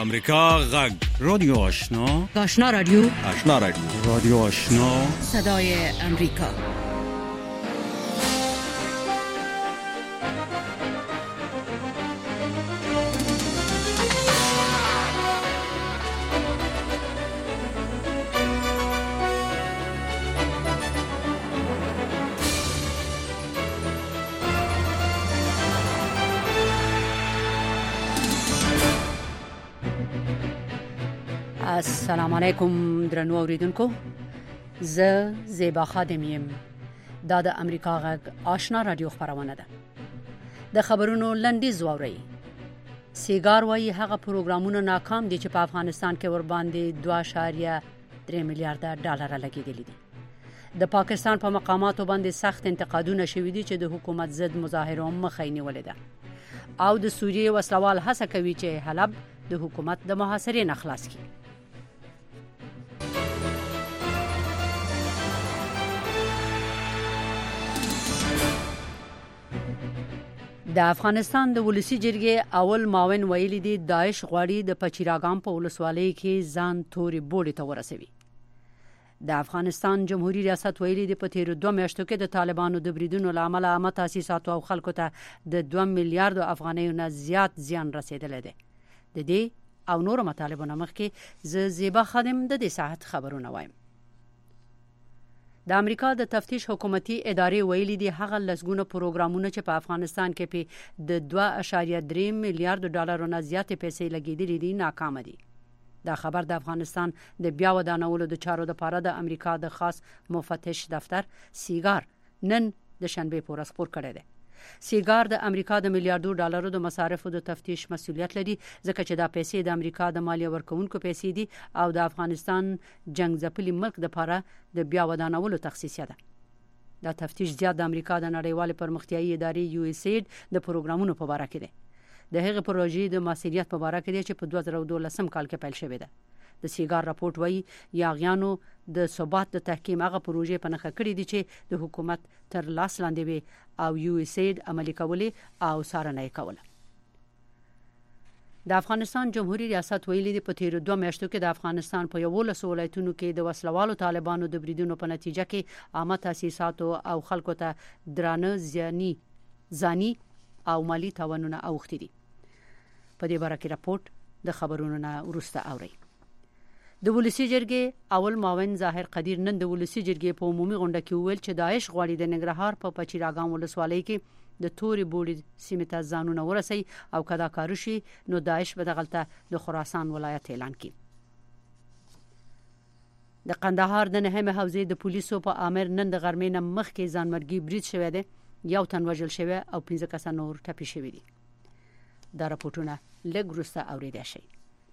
امریکا غږ رادیو آشنا رادیو رادیو آشنا صدای امریکا. السلام علیکم درنو اوریدونکو، زه زیبا خادم یم. دا د امریکا غږ آشنا رادیو خبرونه ده. د خبرونو لنډیز واورئ. سیګار وايي هغه پروګرامونه ناکام دي چې په افغانستان کې ور باندې 2.3 میلیارډ ډالر لګیدلي دي. د پاکستان په مقاماتو باندې سخت انتقادونه شوي دي چې د حکومت ضد مظاهره مخه نیولې ده، او د سوریې وسلوال هڅه کوي چې حلب د حکومت د محاصرې نه خلاص کړي. د افغانستان د ولسی جرګې اول معاون ویلي دي داعش غواړي د پچیراګام په ولسوالۍ کې ځان توري بوډي ته ورسوي. د افغانستان جمهوریت ریاست ویلي دي په تیر 2 میاشتو کې د طالبانو د بریدونو لامل عامه تاسیسات او خلکو ته د 2 میلیارډ افغانیو نه زیات زیان رسیدلی دی. د دې او نور مطالبونو مخکې ز زیبا خادم د دې ساعت خبرونه وایم. د امریکا د تفتیش حکومتي ادارې ویلي دي هغه لسګونه پروګرامونه چې په افغانستان کې په د 2.3 میلیارډ ډالر نه زیات پیسې لګیدلې دي ناکام دي. دا خبر د افغانستان د بیا ودانولو د چارو لپاره د امریکا د خاص مفتش دفتر سیګار نن د شنبه په ورځ خبر کړی دی. سیګار د امریکا د میلیارډو ډالرو د مصارفو د تفتیش مسؤلیت لري، ځکه چې دا پیسې د امریکا د مالیه ورکوونکو پیسې دي او د افغانستان جنگ ځپلي ملک لپاره د بیا ودانولو تخصیص ده. دا تفتیش زیات د امریکا د نړیوال پرمختیایي ادارې یو اس اید د پروګرامونو په اړه کې دی. د هغه پروژې د ماسیریت په اړه کې دی چې په 2012 کال کې پیل شوې ده. د سیګار راپورټ وایي یاغیانو د ثبات د تحکیم هغه پروژې په نخښه کړې دي چې د حکومت تر لاس لاندې وي او یو اس اید عملي کولې او څارنه کوله. د افغانستان جمهوریت ریاست ویلي دي په تیر 2 میاشتو کې د افغانستان په 11 ولایتونو کې د وسلوالو طالبانو د بریدونو په نتیجه کې عامه تاسیسات او خلکو ته درانه ځاني او مالی تاوانونه اوښتي دي. په دې باره کې راپورټ د خبرونو نه وروسته اوري. د ولسی جرګې اول معاون ظاهر قدیر نن د ولسی جرګې په عمومي غونډه کې ویل چې داعش غواړي د ننګرهار په پچیراګام ولسوالۍ کې د توري بوډي سیمې ته ځانونه ورسي او کدا کار شي نو داعش به دغلته د خراسان ولایت اعلان کړي. د قندهار د نهمه حوزې د پولیسو په امر نن د غرمې نه مخکې ځانمرګي برید شوی دی، یو تن وژل شوی او 15 کسان نور ټپي شوي دي. دا راپورټونه لږ وروسته اوریدل شي.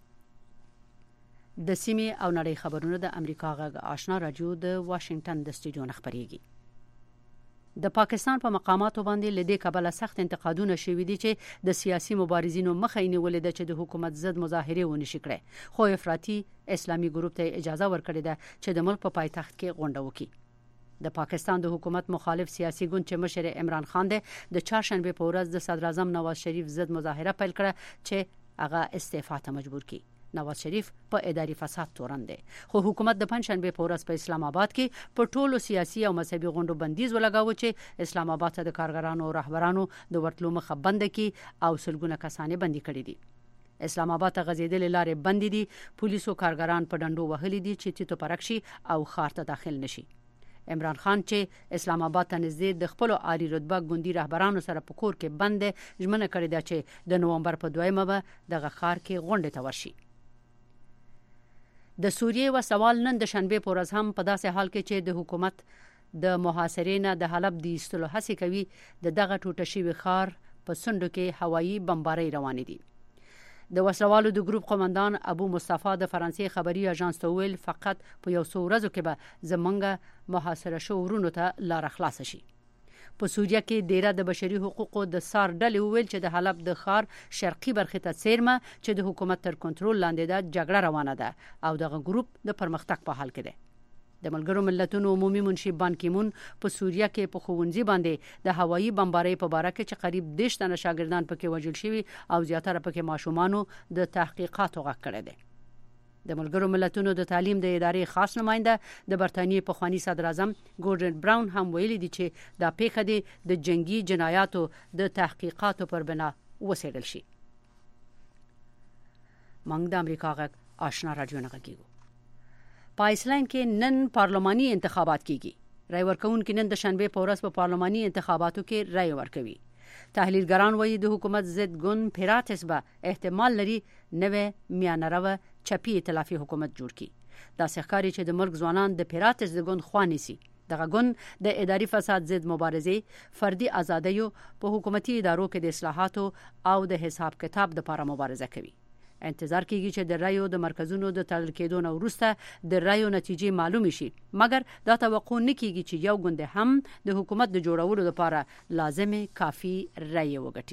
د سیمې او نړۍ خبرونه د امریکا غږ آشنا رادیو د واشنگټن د سټوډیو نه خبريږي. د پاکستان په مقاماتو باندې لدې کابل سخت انتقادونه شوي دي چې د سیاسي مبارزینو مخه نیولې ده چې د حکومت ضد مظاهره ونشي کړي، خو افراطي اسلامي ګروپ ته اجازه ورکړې ده چې د ملک په پایتخت کې غونډه وکړي. د پاکستان د حکومت مخالف سیاسي ګوند چې مشر عمران خان دی د چهارشنبه په ورځ د صدر اعظم نواز شریف ضد مظاهره پیل کړه چې هغه استعفا ته مجبور کړي. نواز شریف په اداري فساد تورن دی، خو حکومت د پنځشنبه په ورځ په اسلام آباد کې په ټولو سیاسي او مذهبي غونډو بندیز ولګاوه چې اسلام آباد ته د کارګرانو او رهبرانو د ورتلو مخه بند کړي او سلګونه کسانې بندي کړي دي. اسلام آباد ته غځېدلې لارې بندې دي، پولیسو کارګران په ډنډو وهلي دي چې تیتو پرکشي او ښار ته داخل نشي. عمران خان چې اسلام آباد ته نږدې د خپل عالی رتبه ګوندی رهبرانو سره په کور کې بند ژمنه کړې ده چې د نومبر په 2مه به دغه ښار کې غونډه ته ورشي. د سوریې وسوال نن د شنبه په ورځ هم په داسې حال کې چې د حکومت د محاصرې نه د حلب د ایستلو هڅې کوي دغه ټوټه شوی ښار په سندو کې هوایي بمبارۍ روانې دي. د وسلوالو د ګروپ قومندان ابو مصطفی د فرانسې خبري اژانس ته ویل فقط په یو څو ورځو کې به زمونږه محاصره شو ورونو ته لار خلاص شي. په سوریه کې ډیره د بشري حقوقو د سار ډلې ویل چې د حلب د ښار شرقي برخه ته سیرمه چې د حکومت تر کنټرول لاندې ده جګړه روانه ده او دغه ګروپ د پرمختګ په حال کې دی. د ملګرو ملتونو عمومي منشي بان کیمون په سوریه کې په خوونځي باندې د هوایي بمبارۍ په اړه کې چې قریب 10 تنه شاګردان پکې وژل شوي او زیاتره پکې ماشومانو د تحقیقاتو غږ کړی دی. د ملګرو ملتونو د تعلیم د ادارې خاص نماینده د برتانیې په خواني صدر اعظم ګورډن براون هم ویلي دي چې دا پیښه د جنگي جنایاتو د تحقیقاتو پر بنا وڅېړل شي. موږ د امریکا غږ آشنا رادیو نه غږیږو. په آیسلند کې نن پارلماني انتخابات کیږي. رای ورکوونکي نن د شنبه په ورځ په پارلماني انتخاباتو کې رای ورکوي. تحلیلګران وایي د حکومت ضد ګوند پیراتس به احتمال لري نوې میانرو چپی ائتلافي حکومت جوړ کړي. دا ښکاري چې د ملک ځوانان د پیراتس د ګوند خوا نیسي. دغه ګوند د اداري فساد ضد مبارزې، فردي ازادیو، په حکومتي ادارو کې د اصلاحاتو او د حساب کتاب لپاره مبارزه کوي. انتظار کیږي چې د رایو د مرکزونو د تړل کېدو نه وروسته د رایو نتیجې معلومه شي، مګر دا توقع نه کیږي چې یو ګوند هم د حکومت د جوړولو لپاره لازمه کافي رای وګټي.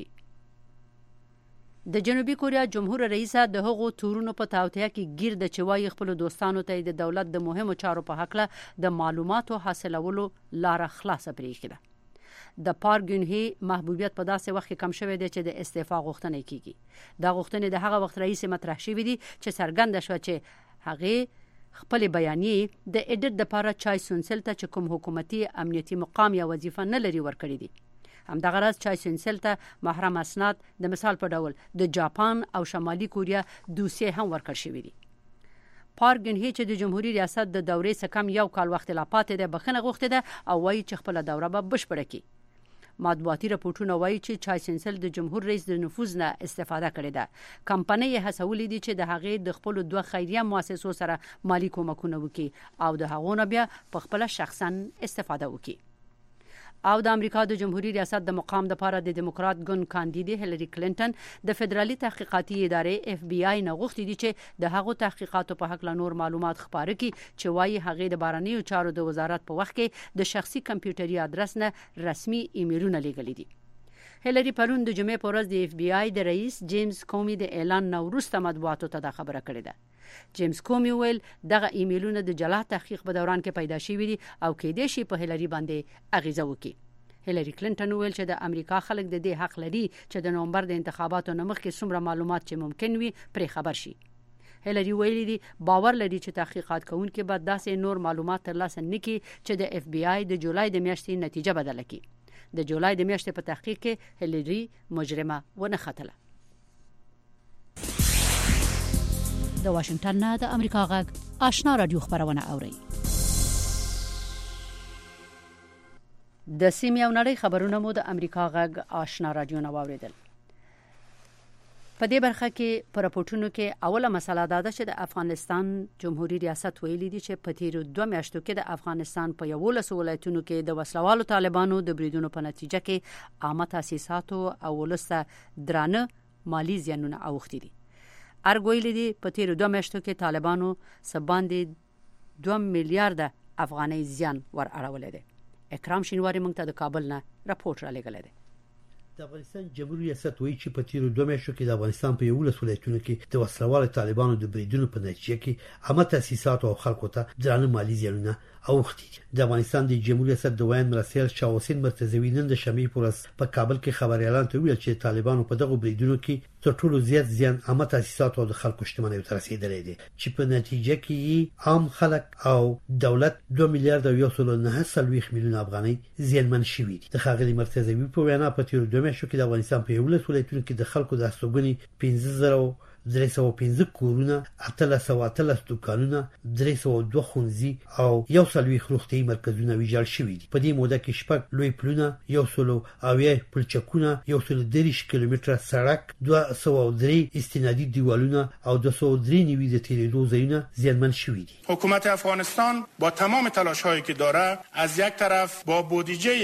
د جنوبي کوریا جمهور رئیس د هغو تورونو په تاوتیا کې ګیر د چوي خپل دوستانو ته د دولت د مهمو چارو په حق له د معلوماتو حاصلولو لار خلاصه پریږدي. د پارک ګنهي محبوبیت په داسې وخت کې کم شوی دی چې د استعفا غوښتنه کیږي. دا غوښتنه د هغه وخت رئیس مطرح شوې دي چې څرګند شو چې هغه خپل بیانیه د اډیټ د لپاره چای سونسل ته چې کوم حکومتي امنیتي مقام یا وظیفه نه لري ورکړي دي. همدغه راز چای سونسل ته محرم اسناد د مثال په ډول د جاپان او شمالي کوریا دوسیه هم ورکړ شوې دي. پارک ګنهي چې د جمهوریت ریاست د دورې څخه کم یو کال وخت لا پاتې ده بخنه غوښته ده او وایي چې خپل دوره به بشپړه کړي. مطبوعاتي راپورټونه وایي چې چای سونسل د جمهور رئیس د نفوذ نه استفاده کړې ده. کمپنۍ هڅولې دي چې د هغې د خپل دوه خیریه مؤسسو سره مالی کومکونه وکړي او د هغونه بیا په خپل شخصا استفاده وکړي. او د امریکا د جمهوریت ریاست د مقام لپاره د دیموکرات ګوند کاندیدې هیلری کلینټن د فدرالي تحقیقاتي ادارې اف بی آی نه غوښتي دي چې د هغو تحقیقاتو په حق له نور معلومات خپاره کړي چې وايي هغه د بهرنیو چارو د وزارت په وخت کې د شخصي کمپیوټري ادرس نه رسمي ایمیلونه لېږلي دي. هیلری پرون د جمعې په ورځ د اف بی آی د رئیس جیمز کومي د اعلان نه وروسته مطبوعاتو ته دا خبره کړې ده. جیمز کومي ویل دغه ایمیلونه د جلا تحقیق په دوران کې پیدا شوي دي او کېدې شي په هیلری باندې اغیزه وکړي. هیلری کلینټن ویل چې د امریکا خلک د دې حق لري چې د نومبر د انتخاباتو نه مخکې څومره معلومات چې ممکن وي پرې خبر شي. هیلری ویلي دي باور لري چې تحقیقات کوونکي به داسې نور معلومات ترلاسه نکړي چې د اف بی آی د جولای د میاشتې نتیجه بدله کړي. د جولای د میاشتې په تحقیق کې هیلری مجرمه ونه ختله. د واشنگټن نه د امریکا غږ آشنا رادیو خبرونه اوري. د سیمې او نړۍ خبرونه مو د امریکا غږ آشنا رادیو نه واوریدل. په دې برخه کې پر راپورټونو کې اوله مسله دا ده چې د افغانستان جمهوریت ریاست ویلي دي چې په تیرو 2 میاشتو کې د افغانستان په 11 ولایتونو کې د وسلوالو طالبانو د بریدونو په نتیجه کې عامه تاسیساتو او ولسته درانه مالی زیانونه اوښتي دي. ارګویلي دي په تیرو 2 میاشتو کې طالبانو سباندې 2 میلیارډ افغانۍ زیان ور اړولې دي. اکرام شینواری مونږ ته د کابل نه راپورټ را لګلې ده. د افغانستان جمهوریت ریاست وایي چې په تیرو 2 میاشتو کې د افغانستان په 11 ولایتونو کې د وسلوال طالبانو د بریدونو په نتیجه کې عامه تاسیسات او خلکو ته درانه مالی زیانونه اوښتي دي. د افغانستان د جمهوریت ریاست د ویان مرسل شاه حسین مرتضوی نن د شنبه په ورځ په کابل کې خبريالان ته ویل چې طالبانو په دغه بریدونو کې تر ټولو زیات زیان عامه تاسیسات او د خلکو شتمنۍ ته رسیدلې دي چې په نتیجه کې عام خلک او دولت 2 میلیارډ او 1.9 میلیون افغانۍ زیانمن شوي دي. د ښاغلي مرتضوی په وینا په تیرو 2 میاشتو کې د افغانستان په 11 ولایتونو کې د خلکو د استوګنې 15300 کورونه، 818 دکانونه، 302 ښوونځي او 140 روغتیايي مرکزونه ویجاړ شوي دي. په دې موده کې 6 لوی پلونه، 100 پلچکونه، 130 کیلومتره سړک، 203 استنادي دیوالونه او 203 نیوی د تیریدو ځایونه زیانمن شوي دي. حکومت افغانستان با تمام تلاش‌هایی که داره از یک طرف با بودجه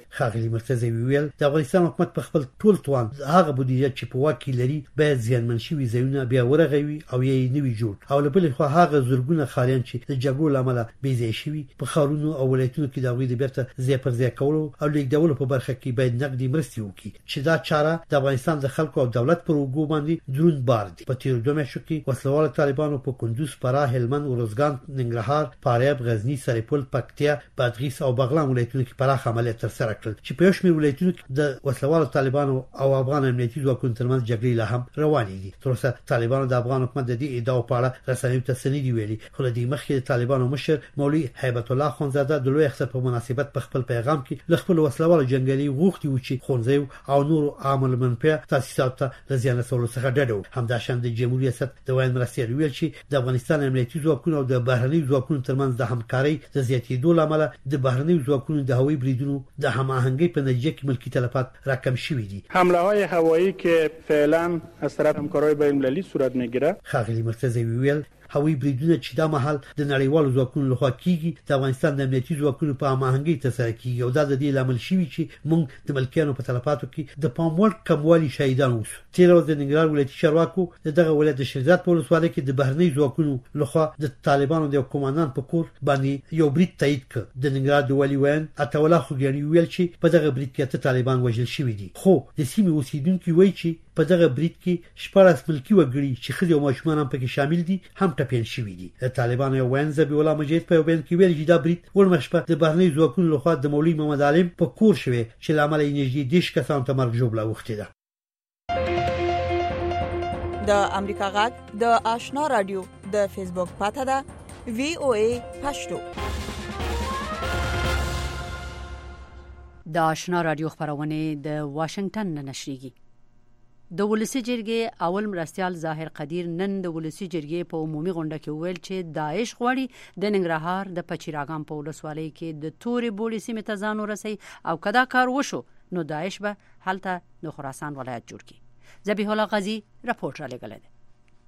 ښاغلي مرتضی ویل د افغانستان حکومت په خپل ټول توان هغه بودیجه چې په واک کې لري باید زیانمن شوي ځایونه بیا ورغوي او یې نوي جوړ او له بلې خوا هغه زورګونه خالیان چې د جګړو لامل بې ځای شوي په ښارونو او ولایتونو کې د هغوی د بیرته ځای پر ځای کولو او لیږدولو په برخه کې باید نقدي مرستې وکړي چې دا چاره د افغانستان د خلکو او دولت پر اوږو باندې دروند بار دی. په تیرو 2 میاشتو کې وسلوال طالبانو په کندوز، فراه، هلمند، ارزګان، ننګرهار، فاریاب، غزنی، سرپل، پکتیا، بادغیس او بغلان ولایتونو کې پراخ عملیات ترسره کړل چې په یو شمېر ولایتونو کې د وسلوال طالبانو او افغان امنیتي ځواکونو ترمنځ جګړې لا هم روانې دي. تر اوسه طالبانو د افغان حکومت د دې ادعاو په اړه رسنیو ته څه نه دي ویلي، خو له دې مخکې د طالبانو مشر مولوي هیبت الله خانزاده د لوی اختر په مناسبت په خپل پیغام کې له خپل وسلوال جنگالي غوښتي و چې ښوونځي او نور عامل منفعه تاسیسات ته د زیان رسولو څخه ډډه وکړي. همداشان د جمهوریت ریاست د وایي مرستیال ویل چې د افغانستان امنیتي ځواکونو او د بهرنیو ځواکونو ترمنځ د همکارۍ د زیاتېدو لامل د بهرنیو ځواکونو د هوایي بریدونو د هماهنګۍ په نتیجه کې ملکی تلفات راکم شوي دي. حمله های هوایی که فعلا از طرف همکارای بین‌المللی صورت میگیره، ښاغلي مرتضی ویل هوایي بریدونه چې دا مهال د نړیوالو ځواکونو لخوا کیږي د افغانستان د امنیتي ځواکونو په هماهنګۍ ترسره کیږي او دا د دې لامل شوی چې موږ د ملکیانو په تلفاتو کې د پام وړ کموالي شاهدان اوسو. تیر ورځ د ننګرهار ولایتي چارواکو دغه ولایت د شیرزاد په ولسوالۍ کې د بهرنی ځواکونو لخوا د طالبانو د کمانډان په کور باندې یو برید تایید کړ. د ننګرهار د والي وین عطاالله خوګیاني ویل چې په دغه برید کې طالبان وژل شوي دي، خو د سیمې اوسیدونکو وایي چې په دغه برید کې 14 ملکی وګړي چې ښځې او ماشومان هم پکې شامل دي هم ټپیان شوي دي. د طالبانو یو وین ذبیح الله مجید په یو بیان کې ویل چې دا برید وړمه شپه د بهرنیو ځواکونو لخوا د مولوي محمد عالم په کور شوی چې له امله یې نږدې 10 کسانو ته مرګ ژوبله اوښتې ده. د امریکا غږ د آشنا رادیو د فیسبوک پاته ده VOA پښتو. د آشنا رادیو خبرونه د واشنگټن نه نشریږي. د ولسی جرګې اول مرستیال ظاهر قدیر نن د ولسی جرګې په عمومي غونډه کې ویل چې داعش غواړي د ننګرهار د پچیراګام په ولسوالۍ کې د تورې بوړې سیمې ته ځان ورسوي او کدا کار وشو نو داعش به هلته د خراسان ولایت جوړ کړي. ذبیح الله غازی راپورټ را لګل دی.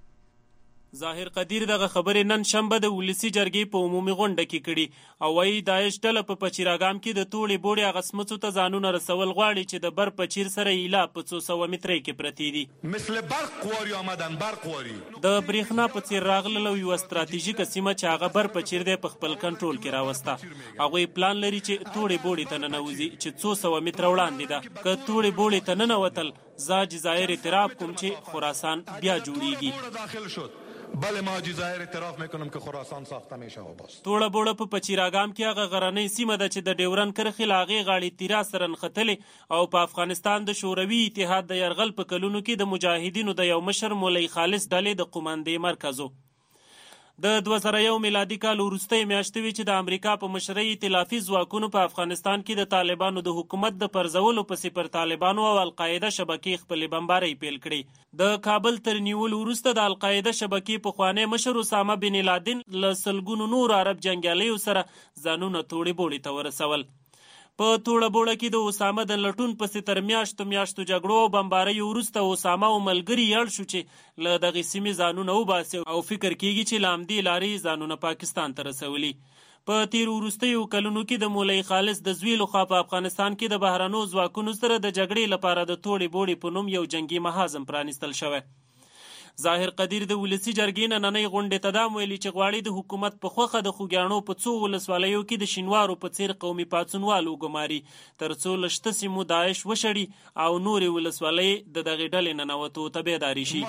ظاهر قدیر دغه خبرې نن شنبه د ولسی جرګې په عمومي غونډه کې کړي او وايي داعش ډله په پچیراګام کې د توړې بوړې غسمڅو ته ځانونه رسول غواړي چې د بر پچیر سره ایلا په 200 مترې کې پرتی دي. مثل برق واری آمدن برق واری د بریښنا په څیر راغله یو ستراتیژیک سیمه چې هغه بر پچیر دی په خپل کنټرول کې راوسته. هغه پلان لري چې توړې بوړې ته ننوځي چې 200 متر وړاندې ده. که توړې بوړې ته ننوتل زاج ظاهر اعتراف کوم چې خراسان بیا جوړیږي. بله ما جزایر اعتراف میکنم که خراسان ساخته میشه و بس. توړه بوړه په پچیراګام کې هغه غرنۍ سیمه ده چې د ډیورن کرخې لاغې غاړې تیرا سره نښتلې او په افغانستان د شوروي اتحاد د یرغل په کلونو کې د مجاهدینو د یو مشر مولوی خالص ډلې د قومندې مرکزو. د 2001 میلادي کال وروستۍ میاشتې وی چې د امریکا په مشرۍ ائتلافي ځواکونو په افغانستان کې د طالبانو د حکومت د پرځولو پسې پر طالبانو او القاعده شبکې خپلې بمبارۍ پیل کړې. د کابل تر نیولو وروسته د القاعده شبکې پخوانی مشر اسامه بن لادن له سلګونو نور عرب جنګیالیو سره ځانونه توړې بوړې ته ورسول. په توړه بوړه کې د اسامه د لټون پسې تر میاشتو جګړو او بمبارۍ وروسته اسامه او ملګري یړ شو چې له دغه سیمې ځانونه وباسي او فکر کیږي چې له همدې لارې ځانونه پاکستان ته رسولي. په تیر وروستیو کلونو کې د مولوی خالص د زوی لخوا په افغانستان کې د بهرنیو ځواکونو سره د جګړې لپاره د توړې بوړې په نوم یو جنگي محاذ پرانیستل شوی. ظاهر قدیر د ولسی جرګې نننۍ غونډې ته دا ویلي چې غواړي د حکومت په خوخه د خوګیاڼو په څو ولسوالیو کې د شینوارو په څیر قومي پاڅونوالو ګماري ترڅو لشته سیمو داعش وشړي او نورې ولسوالۍ د دغې ډلې ننوتو ته بیداري شي.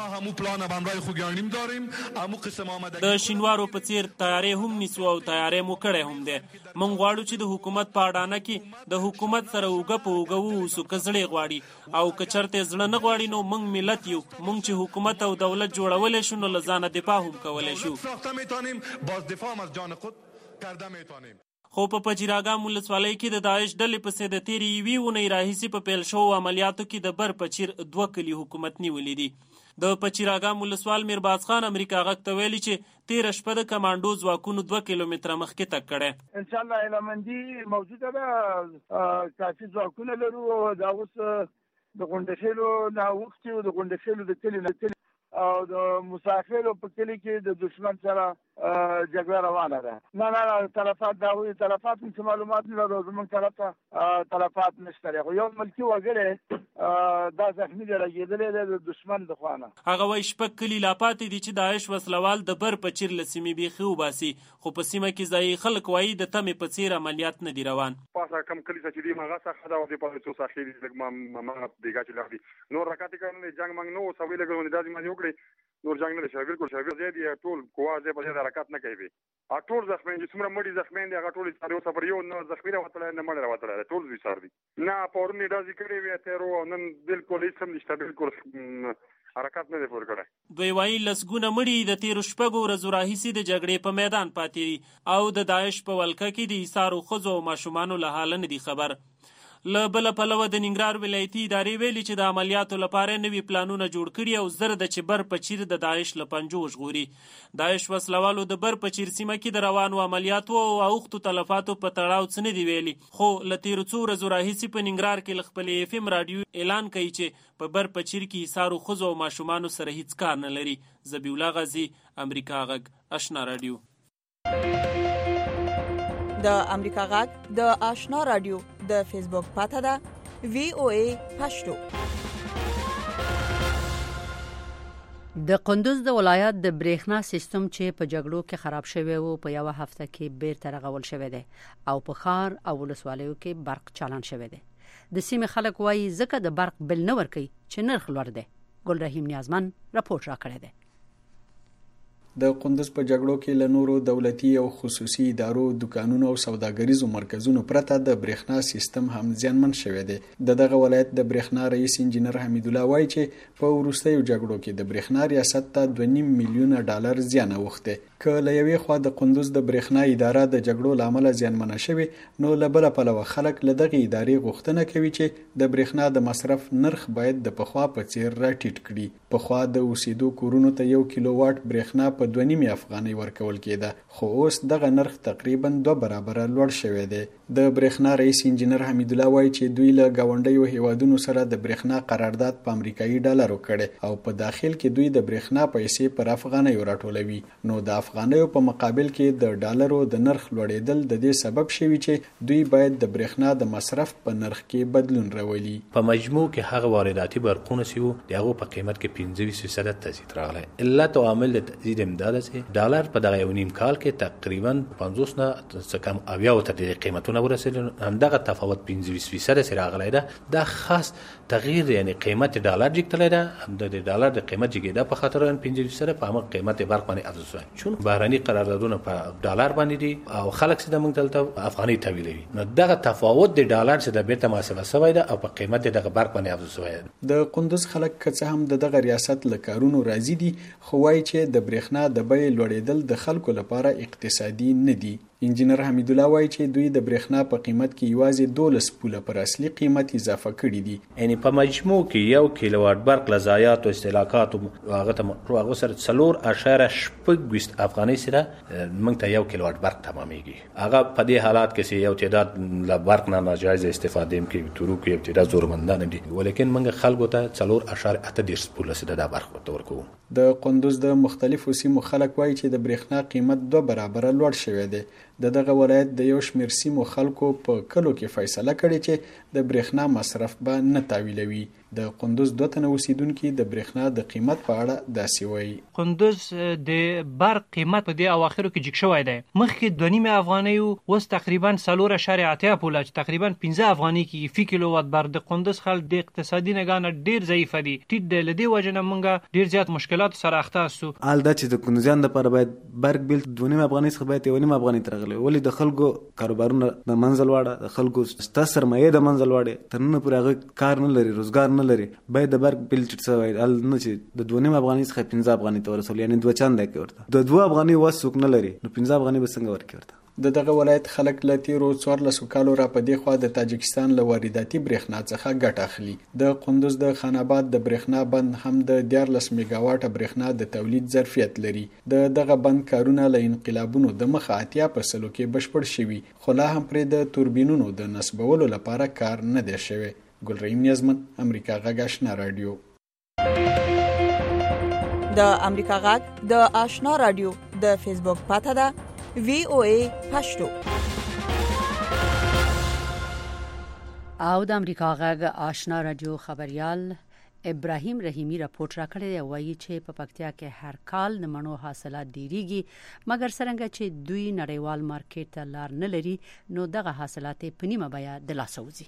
د شینوارو په څیر تیارې هم نیسو او تیارې مو کړې هم ده. موږ غواړو چې د حکومت په اډانه کې د حکومت سره اوږه په اوږه ووسو که زړې غواړي او که چرته زړه نه غواړي نو موږ ملت یو. موږ چې حکومت او دولت جوړولای شو نو لزانه دفاع هم کولای شو. خو په پچیراګام ولسوالۍ کې د داعش ډلې پسې د تیرې یوې اونۍ راهیسې په پیل شوو عملیاتو کې د بر پچیر 2 کلي حکومت نیولي دي. د پچیراګام ولسوال میرباز خان امریکا غږ ته ویلي چې تیر شپه د کمانډو ځواکونو 2 کیلومتره مخکې تګ کړی. ان شاء الله علمندي موجوده ده، کافي ځواکونه لرو. دا اوس د غونډشېلو نه وختي او د غونډشېلو د کلي او د مسافرو په کلی کې د دشمن سره جګړه روانه ده. نه تلفات دا وي تلفات چې معلومات نه لرو زموږ طرف ته تلفات نشته. خو یو ملکی وګړي دا زخمی دی راګیدلې د دشمن د خوانه. هغه وایي شپږ کلی لا پاتې دي چې داعش وسلوال د بر په چیر لسیمې بیخي وباسي، خو په سیمه کې ځای خلک وایي د تمې په څیر عملیات نه دي روان. پاسه کم کلی چې دی ماغه څخه دا د پاره څو ساخي لګ ما دیګه چې لغدي نور رکعت کنه جنگ منګ نو سوي لګونه دازي ما وکړي نور جنگ نه شي بالکل شي زیات ټول قواز په زیات حرکت نه کوي. ټول زخمین چې څومره مړي زخمین دي هغه ټول سره سفر یو نه زخمی راوتل نه مړ راوتل ټول وی سر دي نه پورنی دازي کړی وي ته ورو نن بالکل هیڅ هم نشته بالکل حرکت نه دی پور کړی. دوی وایي لسګونه مړي د تیر شپږو ورځو راهیسې د جګړې په میدان پاتې او د داعش په ولکه کې د ایثارو ښځو او ماشومانو له حاله نه دي خبر. له بله پلوه د ننګرهار ولایتي ادارې ویلي چې د عملیاتو لپاره نوي پلانونه جوړ کړي او زر د چې بر په چیر د داعش له پنجو وژغوري. داعش وسلوالو د بر په چیر سیمه کې د روانو عملیاتو او اوښتو تلفاتو په تړاو څه نه دي ویلي، خو له تیرو څو ورځو راهیسې په ننګرهار کې له خپلې اف ام راډیو اعلان کوي چې په بر په چیر کې ایثارو ښځو او ماشومانو سره هیڅ کار نه لري. ذبیح الله غازی، امریکا غږ، آشنا راډیو. د امریکا غږ د آشنا راډیو د فیسبوک پاته ده VOA پښتو. د قندوز د ولایت د برېښنا سیستم چې په جګړو کې خراب شوی وو په یو هفته کې بیرته رغول شوی دی او په ښار او ولسوالیو کې برق چالان شوی دی. د سیمې خلک وایي ځکه د برق بل نه ورکوي چې نرخ لوړ دی. ګل رحیم نیازمن راپورټ راکړی دی. د قندوز په جګړو کې له نورو دولتي او خصوصي ادارو دکانونو او سوداګریزو مرکزونو پرته د برېښنا سیستم هم زیانمن شوی دی. دغه ولایت د برېښنا رئیس انجینر حمید الله وایي چې په وروستیو جګړو کې د برېښنا ریاست ته 2.5 میلیونه ډالر زیان اوښتی. که له یوې خوا د قندوز د برېښنا اداره د جګړو له امله زیانمنه شوې، نو له بله پلوه خلک له دغې ادارې غوښتنه کوي چې د برېښنا د مصرف نرخ باید د پخوا په څیر راټیټ کړي. پخوا د اوسېدو کورونو ته 1 کیلو واټ برېښنا په 2.5 افغانۍ ورکول کېده، خو اوس دغه نرخ تقریبا 2 برابره لوړ شوی دی. د برېښنا رئیس انجینر حمید الله وایي چې دوی له ګاونډیو هیوادونو سره د برېښنا قرارداد په امریکایي ډالرو کړي او په داخل کې دوی د برېښنا پیسې پر افغانیو راټولوي. نو د افغانیو په مقابل کې د ډالرو د نرخ لوړېدل د دې سبب شوی چې دوی باید د برېښنا د مصرف په نرخ کې بدلون راولي. په مجموع کې هغه وارداتي برقونه چې د هغو په قیمت کې 25% تزیید راغلی. علت او عامل د تزیید امداد چې ډالر په دغه یو نیم کال کې تقریبا 50 نه څه کم 80 ته د قیمتونه ورسېدل. همدغه تفاوت 25% سره راغلی ده. دا خاص تغییر یعنی قیمت ډالر جګتلی ده. د ډالر د قیمت جګېدا په خاطر 25% په هغه قیمت برق باندې افزایش شوی، چون بهرني قراردادونه په ډالر باندې دي او خلک چې د موږ دلته افغاني تحویلوي. نو دغه تفاوت د ډالر چې د بیرته محاسبه شوی ده او په قیمت دغه برق باندې افزایش شوی ده. د قندوز خلک که څه هم دغه ریاست له کارونو راضي دي، خو وایي چې د برېښنا د بیې لوړېدل د خلکو لپاره اقتصادي نه دي. انجینر حمید الله وایي چې دوی د برېښنا په قیمت کې یوازې 12 پوله پر اصلي قیمت اضافه کړي دي. یعنی په مجموع کې 1 کیلو واټ برق له ضایعات او استهلاکات هغه سره 4.6 افغانۍ سره موږ ته 1 کیلو واټ برق تمامېږي. هغه په دې حالات کې چې یو تعداد له برق نه ناجایز استفاده کوي، تورو کې یو تعداد زورمندان دي، ولیکن موږ خلکو ته 4.8 پوله سره د برق ورکوو. د قندوز د مختلفو سیمو خلک وایي چې د برېښنا قیمت 2 برابره لوړ شوی دی. دغه ولایت د یو شمېر سیمو خلکو په کلو کې فیصله کړې چې د برېښنا مصرف به نه تاویلوي. د قندوز 2 تنه اوسیدونکي د برېښنا د قیمت په اړه داسې وایي. قندوز د برق قیمت په دې اواخرو کې جګ شوی دی. مخکې 2.5 افغانۍ اوس تقریبا 4.8 پوله چې تقریبا 15 افغانۍ کې فی کیلو واټ برق. د قندوز خلک د اقتصادي نګانه ډیر ضعیف دي. ټیټ د لدی وجنه مونږه ډیر زیات مشکلات سره اخته سو. حال دا چې د قندوزیان لپاره باید برق بیل 2.5 افغانۍ څخه باید 1.5 افغانۍ ترغلي، ولی د خلکو کاروبارونه د منځل واړه، د خلکو ست سرمایه د منځل واړه، تر نن پورې هغه کار نه لري، روزګار نه لري. باید د برق بیل ټیټ شوی ال نه چې د 2.5 افغانۍ څخه 15 افغانۍ ته ورسول، یعنی 2 چنده کې ورته د 2 افغانۍ وسوک نه لري، نو 15 افغانۍ به څنګه ورکړي ورته. دغه ولایت خلک له تیرو 14 کالو را په دې خوا د تاجکستان له وارداتي برېښنا څخه ګټه اخلي. د قندوز د خان آباد د برېښنا بند هم د 14 میگا واټه برېښنا د تولید ظرفیت لري. دغه بند کارونه له انقلابونو د مخه 80% کې بشپړ شوي، خو لا هم پرې د توربینونو د نصبولو لپاره کار نه دی شوی. ګل رحیم نیازمن، امریکا غږ، آشنا راډیو. د امریکا غږ د آشنا رادیو د فیسبوک پاته ده VOA پښتو. او د امریکا غږ آشنا رادیو خبريال ابراهیم رحیمی راپورټ راکړی دی وایي چې په پکتیا کې هر کال د مڼو حاصلات ډیریږي مګر څنګه چې دوی نړیوال مارکیټ ته لار نه لري نو دغه حاصلات په نیمه بیه د لاسه وځي.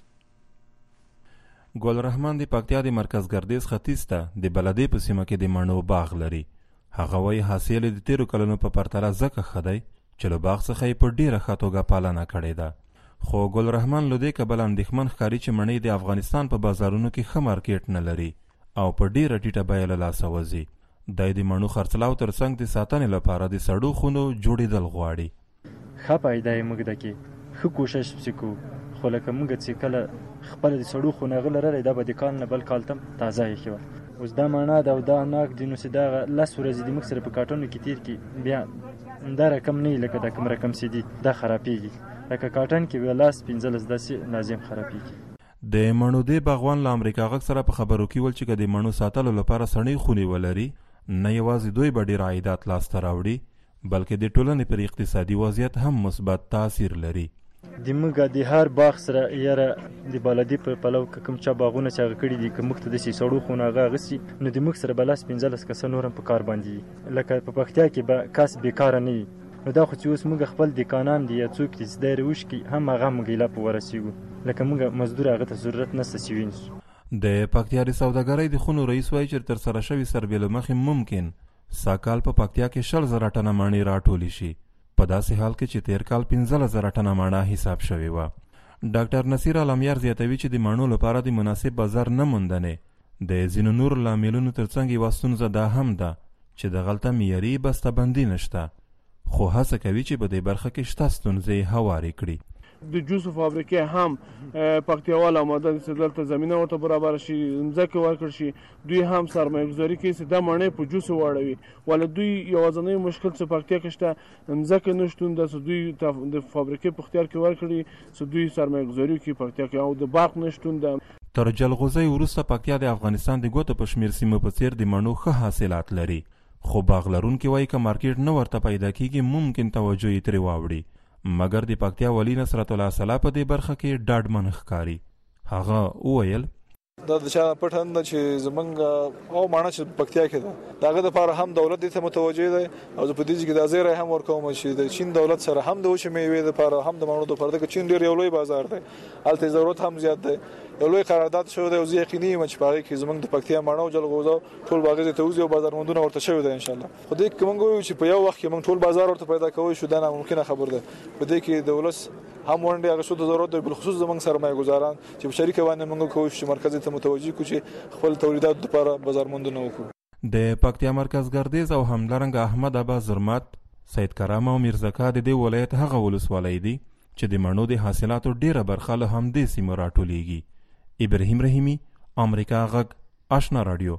ګل رحمان د پکتیا د مرکز ګردیز ختیځ ته د بلدې په سیمه کې د مڼو باغ لري. هغه وایي حاصل د تیرو کلونو په پرتله ځکه ښه دی چې له باغ څخه یې په ډیره ښه توګه پالنه کړې ده. خو ګل رحمان له دې کبله اندېښمن ښکاري چې مڼې د افغانستان په بازارونو کې ښه مارکیټ نه لري او په ډیره ټیټه بیه له لاسه وځي. د مڼو خرڅلاو ترڅنګ د ساتنې لپاره د سړو خونو جوړېدل غواړي. ښه پیدا یې موږ دکې ښه کوشش پسې کوو خو لکه موږ چې کله خپله د سړو خونه هغه لرلی دا به د کال نه بل کال ته تازه ایښې وه. اوس دا مڼه ده او دا ناک دي نو چې دغه 10 ورځې د موږ سره په کاټونو کې تېر کړي بیا دا رقم نه وي لکه دا کوم رقم چې دي دا خرابېږي لکه کاټن کې بیا 10-15 داسې لازم خرابېږي. د مڼو د باغوان له امریکا غږ سره په خبرو کې ول چې که د مڼو ساتلو لپاره سړې خونې ولري نه یوازې دوی به ډېر عایدات لاسته راوړي بلکې د ټولنې پر اقتصادي وضعیت هم مثبت تاثیر لري. د موږ د هر باغ سره یاره د بلدي په پلو کوم چا باغونه چې هغه کړي دي که موږ ته داسې سړو خونه هغه اخیستي نو د موږ سره به 10-15 کسه نور هم په کار باندې لکه په پکتیا کې به کس بیکاره نه وي نو دا خو چې اوس موږ خپل دکانان دي یا څوک دي چې دی روشکي هم هغه موږ ایله په ورسېږو لکه موږ مزدور هغه ته ضرورت نشته چې وینځو. د پکتیا د سوداګرۍ د خونو رئیس وایي چې ترسره شوي سروې له مخې ممکن سږ کال په پکتیا کې 100,000 ټنه مڼې راټولې شي په داسې حال کې چې تیر کال 15,000 ټنه مڼه حساب شوې وه. ډاکټر نصیر عالمیار زیاتوي چې د مڼو لپاره د مناسب بازار نه موندنې د ځینو نورو لاملونو ترڅنګ یوه ستونزه دا هم ده چې د غلطه معیاري بسته‌بندي نشته خو هڅه کوي چې په دې برخه کې شته ستونزې هوارې کړي. د جوسو فابریکې هم پکتیاوال آماده دي چې دلته زمینه ورته برابر شي ځمکې ورکړل شي دوی هم سرمایه گذاري کوي چې دا مڼې په جوسو واړوي ولې دوی یوازینی مشکل چې پکتیا کې شته ځمکې نشتون ده چې دوی د فابریکې په اختیار کې ورکړي چې دوی سرمایه گذاري کوي پکتیا کې او د برق نشتون ده. تر جلغوزۍ وروسته پکتیا د افغانستان د ګوتو په شمېر سیمو په څېر د مڼو ښه حاصلات لري خو باغ لرونکي وایي که مارکیټ نه ورته پیدا کیږي ممکن توجه یې ترې واوړي مګر د پکتیا والي نصرت الله صلاح په دې برخه کې ډاډمن ښکاري. هغه وویل دا د چا پټن ده چې زمونږ او ماڼه چې پکتیا کې ده د هغه لپاره هم دولت دې ته متوجه دی او په دې کې د ازیره هم ورکوم چې د چین دولت سره هم د وچې میوې لپاره هم د ماڼو لپاره د چین ډېر یو لوی بازار دی هلته ضرورت هم زیات دی یو لوی قرارداد شوی دی او زه یقیني یم چې په هغې کې زموږ د پکتیا ماڼه او جلغوزه ټول باغې ته وځي او بازارموندونه ورته شوي دی انشاءالله. خو دې کې موږ وایو چې په یو وخت کې موږ ټول بازار ورته پیدا کوی شو دا ناممکنه خبر ده. په دې کې د ولس هم ونډې هغه شو د ضرورت دی بالخصوص زموږ سرمایه ګزاران چې په شریکه باندې موږ کوو چې مرکز ته متوجه کړو چې خپل تولیدات لپاره بازارموندونه وکړو. د پکتیا مرکز ګردیز او همدارنګه احمد ابا زرمت سید کرام او میرزکا د دې ولایت هغه ولسوالۍ دي چې د مڼو د حاصلاتو ډیره برخه له همدې سیمو راټولیږي. ابراهیم رحیمی امریکا غږ آشنا رادیو.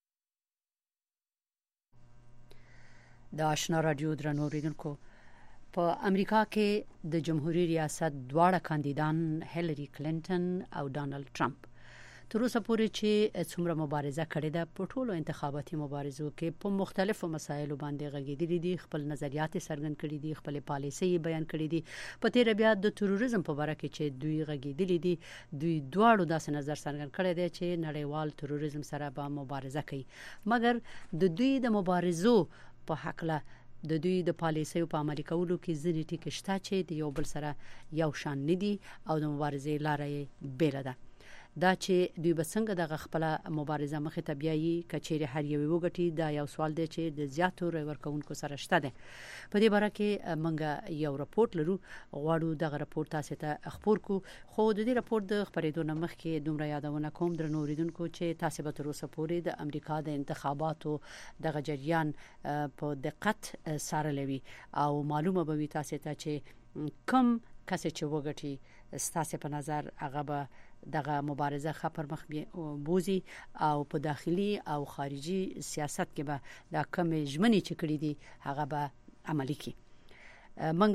د آشنا رادیو درنو اوریدونکو په امریکا کې د جمهوریت ریاست دواړه کاندیدان هیلری کلینټن او ډانلډ ټرمپ تر اوسه پورې چې څومره مبارزه کړې ده په ټولو انتخاباتي مبارزو کې په مختلفو مسایلو باندې غږېدلي دي خپل نظریات څرګند کړي دي خپل پالیسۍ بیان کړي دي. په تیر بیا د تروریزم په اړه کې چې دوی غږېدلي دي دوی دواړو داسې نظر څرګند کړی دی چې نړیوال تروریزم سره به مبارزه کوي مګر د دوی د مبارزو په حقله د دوی د پالیسیو په عملي کولو کې ځینې ټکي شته چې د یو بل سره یو شان نه دي او د مبارزې لاره یې بیله ده. دا چې دوی به څنګه دغه خپل مبارزه مخې ته بیایي کچېرې هر یو وګټي دا یو سوال دی چې د زیاتو رای ورکوونکو سره شته دی. په دې باره کې موږ یو راپورټ لرو غواړو دغه راپورټ تاسو ته خپور کو خو د دې راپورټ د خبرېدو نه مخکې دومره یادونه کوم درنو اوریدونکو چې تاسو به تر اوسه پورې د امریکا د انتخاباتو دغه جریان په دقت څارلی وي او معلومه به وي تاسو ته چې کوم کس چې وګټي ستاسو په نظر هغه به دغه مبارزه ښه پر مخ بوزي او په داخلي او خارجي سیاست کې به دا کومې ژمنې چې کړې دي هغه به عملي کړي. منګه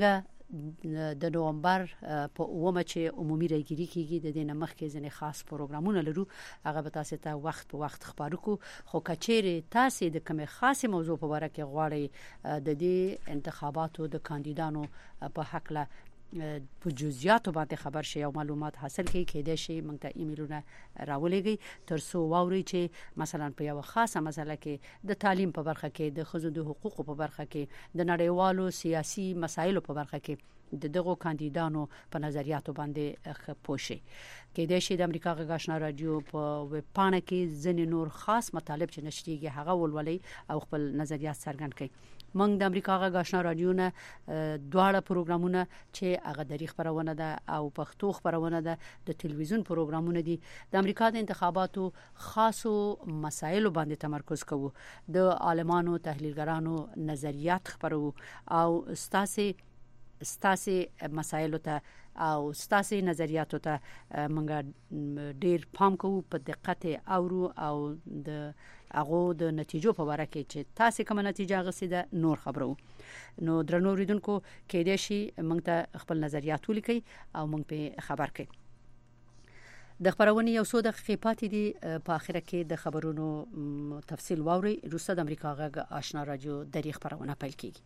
د نومبر په 9 چې عمومي راګيري کیږي د دې نمخ کې ځنې خاص پروګرامونه لرو هغه به تاسو ته وخت په وخت خبرو کو خو کچېره تاسو د کومه خاصه موضوع په اړه کې غواړئ د دې انتخاباتو د کاندیدانو په حق له په جزئیاتو باندې خبر شي او معلومات حاصل کړئ کېدای شي موږ ته ایمیلونه راولېږئ ترڅو واوري چې مثلا په یو خاصه مسله کې د تعلیم په برخه کې د ښځو د حقوقو په برخه کې د نړیوالو سیاسي مسایلو په برخه کې د دغو کاندیدانو په نظریاتو باندې پوښي کېدای شي د امریکا غږ آشنا رادیو په ویب پاڼه کې ځینې نور خاص مطالب چې نشریږي هغه ولولي او خپل نظریات څرګند کړي موږ د امریکا غږ آشنا رادیو نه دواړه پروګرامونه چې هغه د خبرونه ده او پښتو خبرونه ده د تلویزیون پروګرامونه دي د امریکا د انتخاباتو خاصو مسایلو باندې تمرکز کوو د عالمانو تحلیلګرانو نظریات خبرو او ستاسو مسایلو ته او ستاسو نظریاتو ته موږ ډیر پام کوو په دقت اورو او د هغه د نتیجو په اړه کې چې تاسو کوم نتیجه غوښتي نور خبرو نو درنو ریدونکو کېدای شي موږ ته خپل نظریات ولیکي او موږ په خبر کړي د خبرونه یو څو دقیقې پاتې دي په اخر کې د خبرونو تفصیل واوري روسه د امریکا غږ آشنا رادیو د خبرونه پیل کیږي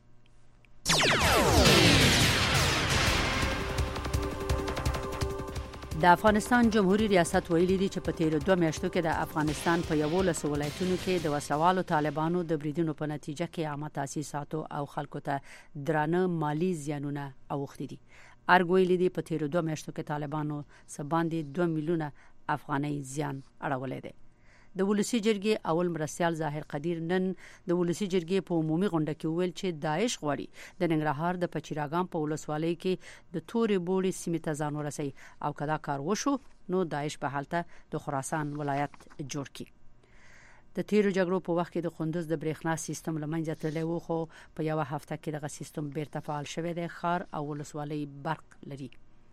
د افغانستان جمهوریت ریاست ویلي دی چې په تیر 2 میاشتو کې د افغانستان په 11 ولایتونو کې د وسلوالو طالبانو د بریدونو په نتیجه کې عامه تاسیساتو او خلکو ته درانه مالی زیانونه اوښتي دي ارګویلي دی په تیر 2 میاشتو کې طالبانو سباندې 2 میلیونه افغانۍ زیان اړولې ده د ولسی جرګې اول مرستيال ظاهر قدیر نن د ولسی جرګې په عمومي غونډه کې ویل چې داعش غواړي د ننګرهار د پچیراګام په ولسوالۍ کې د تورې بوړي سیمې ته ځان ورسوي او کدا کار وشو نو داعش په حالت د خراسان ولایت جوړ کی د تیرو جګړو په وخت کې د قندوز د برېښنا سیستم لمنځه تللی و خو په یو هفته کې دغه سیستم بیرته فعال شوی دی خار او ولسوالۍ برق لري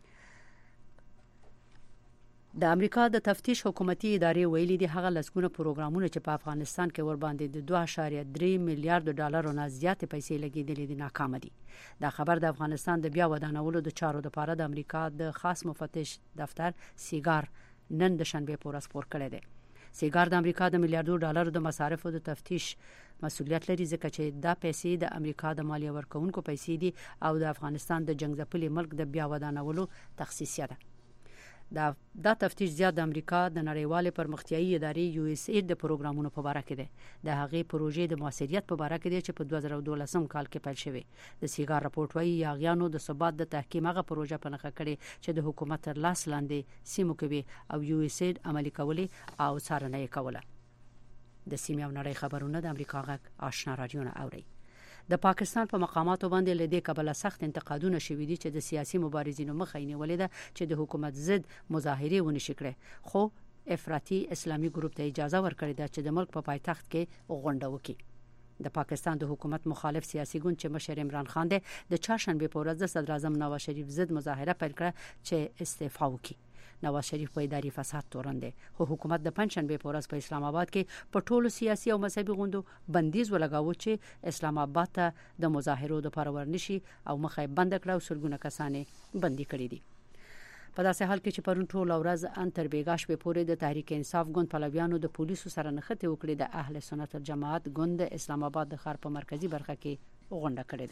د امریکا د تفتیش حکومتي ادارې ویلي دي هغه لسګونه پروګرامونه چې په افغانستان کې ور باندې د 2.3 میلیارډ ډالرو نه زیاتې پیسې لګیدلې دي ناکام دي دا خبر د افغانستان د بیا ودانولو د چارو لپاره د امریکا د خاص مفتش دفتر سیګار نن د شنبه په ورځ خبر کړی دی سیګار د امریکا د میلیارډو ډالرو د مصارفو د تفتیش مسؤلیت لري ځکه چې دا پیسې د امریکا د مالیه ورکونکو پیسې دي او د افغانستان د جنگ ځپلي ملک د بیا ودانولو تخصیصیه ده دا تفتیش زیات د امریکا د نړیوال پرمختیایي ادارې یو اس اید د پروګرامونو په اړه کې ده د هغې پروژې د موثریت په اړه کې ده چې په 2012 کال کې پیل شوه د سیګار راپورټ وايي یاغیانو د ثبات د تحکیم هغه پروژه په نخښه کړي چې د حکومت تر لاس لاندې سیمو کې او یو اس اید عملي کولې او څارنه یې کوله د سیمې او نړۍ خبرونه د امریکا غږ آشنا رادیو نه اوري د پاکستان په مقاماتو باندې لدې کبله سخت انتقادونه شوې دي چې د سیاسي مبارزینو مخه یې نیولې ده چې د حکومت ضد مظاهره ونشي کړي خو افراطي اسلامي ګروپ ته اجازه ورکړې ده چې د ملک په پایتخت کې غونډه وکړي د پاکستان د حکومت مخالف سیاسي ګوند چې مشر عمران خان دی د چهارشنبه په ورځ د صدر اعظم نواز شریف ضد مظاهره پیل کړه چې استعفا وکړي نواز شریف په اداري فساد تورن دی خو حکومت د پنځشنبه په ورځ په اسلام آباد کې په ټولو سیاسي او مذهبي غونډو بندیز ولګاوه چې اسلام آباد ته د مظاهرو د پرور نشي او مخه بند کړه او سلګونه کسانې بندي کړي دي په داسې حال کې چې پرون ټول ورځ ان تر بیګاش په پورې د تحریک انصاف ګوند پلویانو د پولیسو سره نښته وکړي د اهل سنت الجماعت ګوند اسلام آباد د ښار په مرکزی برخه کې غونډه کړې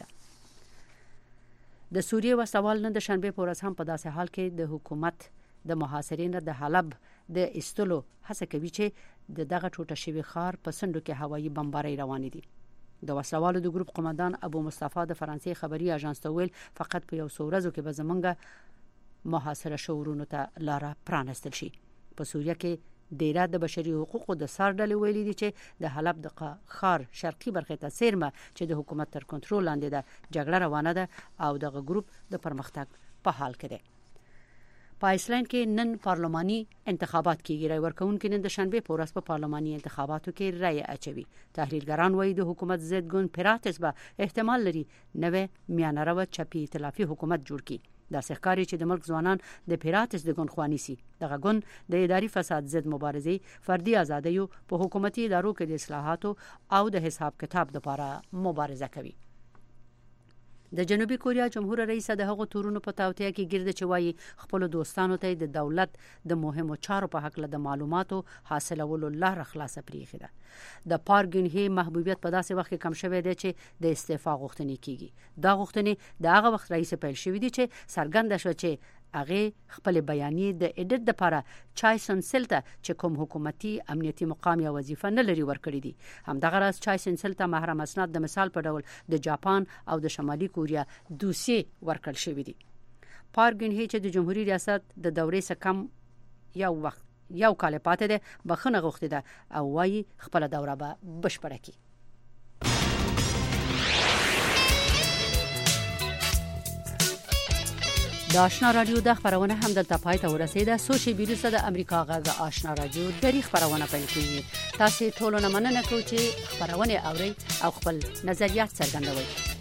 ده د سوریه وسوال نن د شنبه په ورځ هم په داسې حال کې د حکومت د محاصرین د حلب د استلو هڅه کوي چې دغه ټوټه شوی ښار په سندو کې هوایي بمبارۍ روان دي د وسلوالو د ګروپ قومندان ابو مصطفی د فرانسې خبري اژانس ته ویل فقط په یو څو ورځو کې به زمونږ محاصره شورونو ته لار پرانستل شي په سوریه کې ډیره د بشري حقوقو د سر ډلې ویلي دي چې د حلب د ښار شرقي برخه ته سیرمه چې د حکومت تر کنټرول لاندې ده جګړه روانه ده او دغه ګروپ د پرمختګ په حال کې ده په آیسلند کې نن پارلماني انتخابات کیږي رای ورکوونکي نن د شنبه په ورځ په پارلماني انتخاباتو کې رای اچوي تحلیلګران وایي د حکومت ضد ګوند پیراتس به احتمال لري نوې میانه چپی ائتلافي حکومت جوړ کړي دا ښکاري چې د ملک ځوانان د پیراتس د ګوند خواني سي دغه ګوند د اداري فساد ضد مبارزې فردي ازادیو په حکومتي ادارو کې د اصلاحاتو او د حساب کتاب لپاره مبارزه کوي د جنوبي کوریا جمهور رئیس د هغو تورونو په تاوتیا کې ګرد چوي خپل دوستانو ته د دولت د مهمو چارو په حق له د معلوماتو حاصلولو لاره خلاصه پریخي ده د پارک ګن هي محبوبیت په داسې وخت کې کم شوی دی چې د استعفا غوښتنې کیږي دا غوښتنې د هغه وخت رئیس پیل شوې دي چې څرګنده شو چې هغه خپل بیانیه د اډیټ لپاره چایسن سلته چې کوم حکومتي امنیتي مقام یا وظیفه نه لري ورکړي دي همدغه راز چایسن سلته محرم اسناد د مثال په ډول د جاپان او د شمالي کوریا دوسیه ورکړل شوې دي پارک ګن هي چې د جمهوریت ریاست د دورې څخه کم یو کال پاتې ده بخښنه غوښتي ده او وايي خپل دوره به بشپړه کړي د آشنا رادیو د خبرونه هم دلته پای ته ورسیده سوشي بیروسه د امریکا غږ آشنا رادیو د خبرونه پیل کړي تاسو ټول نه مننه کوم چې خبرونه اوري او خپل نظریات څرګندوي